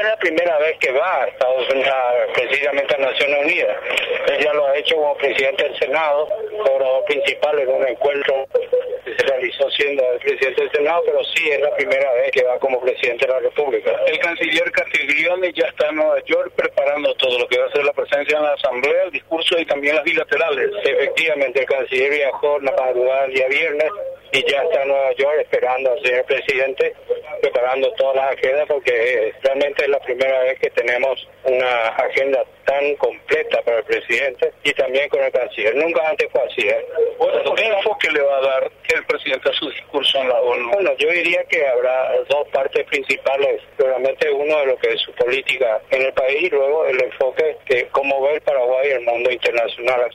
es la primera vez que va a Estados Unidos, precisamente a Naciones Unidas. Él ya lo ha hecho como presidente del Senado, orador principal en un encuentro que se realizó siendo el presidente del Senado, pero sí es la primera vez que va como presidente de la República. El canciller Castiglione ya está en Nueva York preparando todo lo que va a ser la presencia en la Asamblea, el discurso y también las bilaterales. Efectivamente, el canciller viajó la madrugada del día viernes y ya está en Nueva York esperando al señor presidente, preparando todas las agendas, porque realmente es la primera vez que tenemos una agenda tan completa para el presidente y también con el canciller. Nunca antes fue así. Bueno, ¿qué enfoque le va a dar el presidente a su discurso en la ONU? Bueno, yo diría que habrá dos partes principales. Realmente uno de lo que es su política en el país y luego el enfoque que cómo ve el Paraguay y el mundo internacional.